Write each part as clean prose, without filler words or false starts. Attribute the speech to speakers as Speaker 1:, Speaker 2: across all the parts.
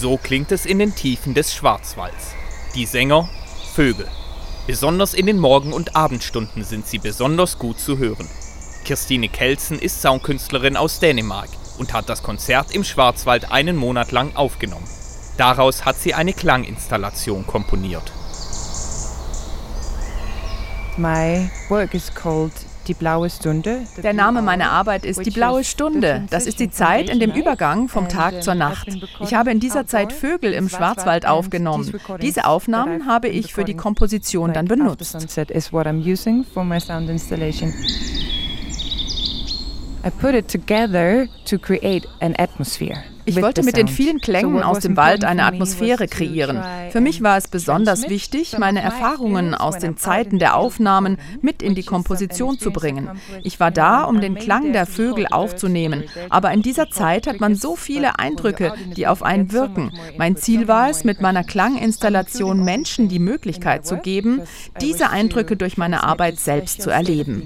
Speaker 1: So klingt es in den Tiefen des Schwarzwalds. Die Sänger, Vögel. Besonders in den Morgen- und Abendstunden sind sie besonders gut zu hören. Kirstine Kelsen ist Soundkünstlerin aus Dänemark und hat das Konzert im Schwarzwald einen Monat lang aufgenommen. Daraus hat sie eine Klanginstallation komponiert.
Speaker 2: My work is called Die blaue Stunde.
Speaker 3: Der Name meiner Arbeit ist Die blaue Stunde. Das ist die Zeit in dem Übergang vom Tag zur Nacht. Ich habe in dieser Zeit Vögel im Schwarzwald aufgenommen. Diese Aufnahmen habe ich für die Komposition dann benutzt.
Speaker 2: I put it together to create an atmosphere.
Speaker 3: Ich wollte mit den vielen Klängen aus dem Wald eine Atmosphäre kreieren. Für mich war es besonders wichtig, meine Erfahrungen aus den Zeiten der Aufnahmen mit in die Komposition zu bringen. Ich war da, um den Klang der Vögel aufzunehmen. Aber in dieser Zeit hat man so viele Eindrücke, die auf einen wirken. Mein Ziel war es, mit meiner Klanginstallation Menschen die Möglichkeit zu geben, diese Eindrücke durch meine Arbeit selbst zu erleben.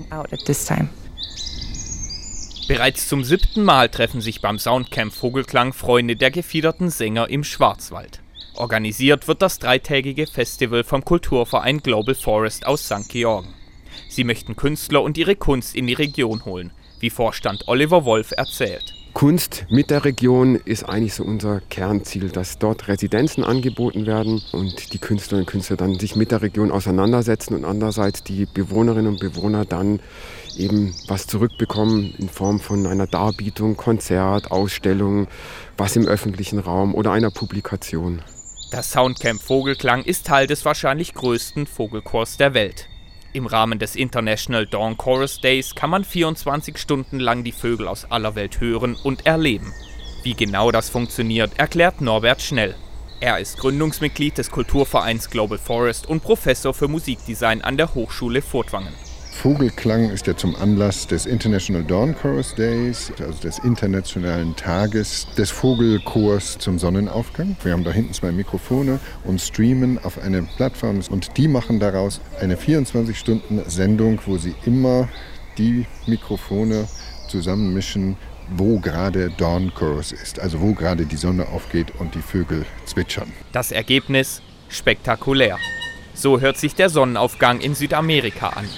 Speaker 1: Bereits zum 7. Mal treffen sich beim Soundcamp Vogelklang Freunde der gefiederten Sänger im Schwarzwald. Organisiert wird das dreitägige Festival vom Kulturverein Global Forest aus St. Georgen. Sie möchten Künstler und ihre Kunst in die Region holen, wie Vorstand Oliver Wolf erzählt.
Speaker 4: Kunst mit der Region ist eigentlich so unser Kernziel, dass dort Residenzen angeboten werden und die Künstlerinnen und Künstler dann sich mit der Region auseinandersetzen und andererseits die Bewohnerinnen und Bewohner dann eben was zurückbekommen in Form von einer Darbietung, Konzert, Ausstellung, was im öffentlichen Raum oder einer Publikation.
Speaker 1: Das Soundcamp Vogelklang ist Teil des wahrscheinlich größten Vogelchors der Welt. Im Rahmen des International Dawn Chorus Days kann man 24 Stunden lang die Vögel aus aller Welt hören und erleben. Wie genau das funktioniert, erklärt Norbert Schnell. Er ist Gründungsmitglied des Kulturvereins Global Forest und Professor für Musikdesign an der Hochschule Furtwangen.
Speaker 5: Vogelklang ist ja zum Anlass des International Dawn Chorus Days, also des internationalen Tages des Vogelchors zum Sonnenaufgang. Wir haben da hinten 2 Mikrofone und streamen auf eine Plattform und die machen daraus eine 24-Stunden-Sendung, wo sie immer die Mikrofone zusammenmischen, wo gerade Dawn Chorus ist, also wo gerade die Sonne aufgeht und die Vögel zwitschern.
Speaker 1: Das Ergebnis? Spektakulär. So hört sich der Sonnenaufgang in Südamerika an.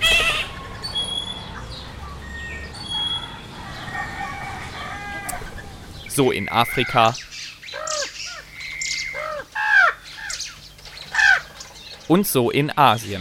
Speaker 1: So in Afrika und so in Asien.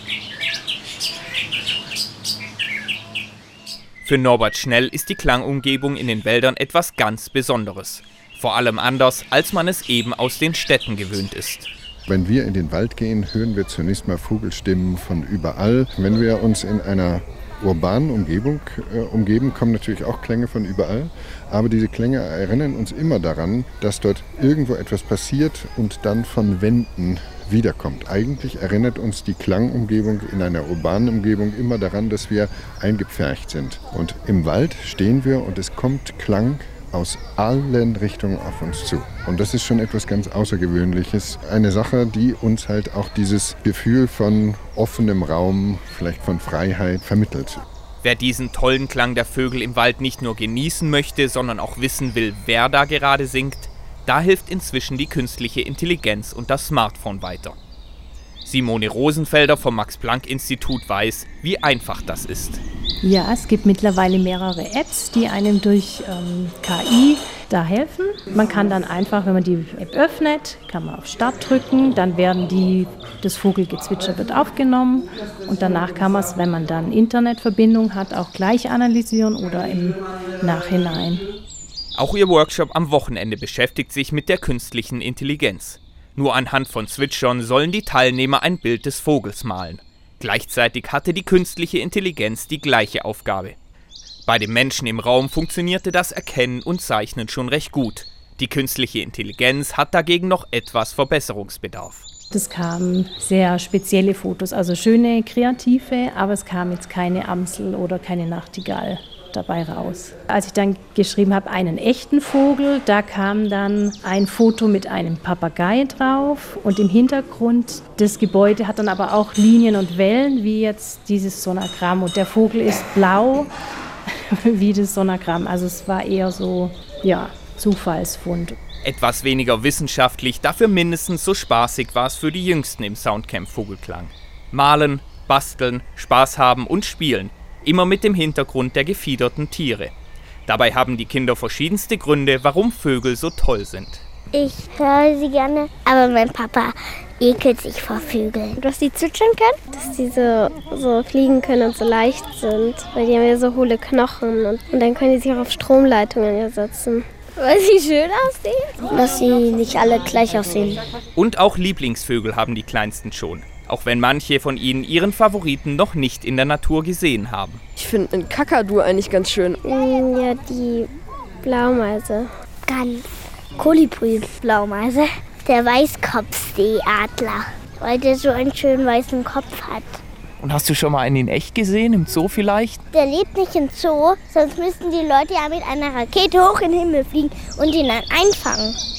Speaker 1: Für Norbert Schnell ist die Klangumgebung in den Wäldern etwas ganz Besonderes. Vor allem anders, als man es eben aus den Städten gewöhnt ist.
Speaker 5: Wenn wir in den Wald gehen, hören wir zunächst mal Vogelstimmen von überall. Wenn wir uns in einer urbanen Umgebung umgeben, kommen natürlich auch Klänge von überall. Aber diese Klänge erinnern uns immer daran, dass dort irgendwo etwas passiert und dann von Wänden wiederkommt. Eigentlich erinnert uns die Klangumgebung in einer urbanen Umgebung immer daran, dass wir eingepfercht sind. Und im Wald stehen wir und es kommt Klang aus allen Richtungen auf uns zu. Und das ist schon etwas ganz Außergewöhnliches. Eine Sache, die uns halt auch dieses Gefühl von offenem Raum, vielleicht von Freiheit vermittelt.
Speaker 1: Wer diesen tollen Klang der Vögel im Wald nicht nur genießen möchte, sondern auch wissen will, wer da gerade singt, da hilft inzwischen die künstliche Intelligenz und das Smartphone weiter. Simone Rosenfelder vom Max-Planck-Institut weiß, wie einfach das ist.
Speaker 6: Ja, es gibt mittlerweile mehrere Apps, die einem durch KI da helfen. Man kann dann einfach, wenn man die App öffnet, kann man auf Start drücken, dann das Vogelgezwitscher wird aufgenommen und danach kann man es, wenn man dann Internetverbindung hat, auch gleich analysieren oder im Nachhinein.
Speaker 1: Auch ihr Workshop am Wochenende beschäftigt sich mit der künstlichen Intelligenz. Nur anhand von Zwitschern sollen die Teilnehmer ein Bild des Vogels malen. Gleichzeitig hatte die künstliche Intelligenz die gleiche Aufgabe. Bei den Menschen im Raum funktionierte das Erkennen und Zeichnen schon recht gut. Die künstliche Intelligenz hat dagegen noch etwas Verbesserungsbedarf.
Speaker 6: Es kamen sehr spezielle Fotos, also schöne, kreative, aber es kam jetzt keine Amsel oder keine Nachtigall dabei raus. Als ich dann geschrieben habe, einen echten Vogel, da kam dann ein Foto mit einem Papagei drauf und im Hintergrund das Gebäude hat dann aber auch Linien und Wellen, wie jetzt dieses Sonagramm und der Vogel ist blau wie das Sonagramm. Also es war eher so, ja, Zufallsfund.
Speaker 1: Etwas weniger wissenschaftlich, dafür mindestens so spaßig war es für die Jüngsten im Soundcamp Vogelklang. Malen, basteln, Spaß haben und spielen, immer mit dem Hintergrund der gefiederten Tiere. Dabei haben die Kinder verschiedenste Gründe, warum Vögel so toll sind.
Speaker 7: Ich höre sie gerne, aber mein Papa ekelt sich vor Vögeln. Dass die zwitschern können, dass die so fliegen können und so leicht sind, weil die haben ja so hohle Knochen und dann können die sich auch auf Stromleitungen ersetzen. Weil sie schön aussehen? Dass sie nicht alle gleich aussehen.
Speaker 1: Und auch Lieblingsvögel haben die Kleinsten schon, auch wenn manche von ihnen ihren Favoriten noch nicht in der Natur gesehen haben.
Speaker 8: Ich finde einen Kakadu eigentlich ganz schön.
Speaker 7: Ja, die Blaumeise. Ganz. Kolibri-Blaumeise. Der Weißkopfseeadler, weil der so einen schönen weißen Kopf hat.
Speaker 1: Und hast du schon mal einen in echt gesehen, im Zoo vielleicht?
Speaker 7: Der lebt nicht im Zoo, sonst müssten die Leute ja mit einer Rakete hoch in den Himmel fliegen und ihn dann einfangen.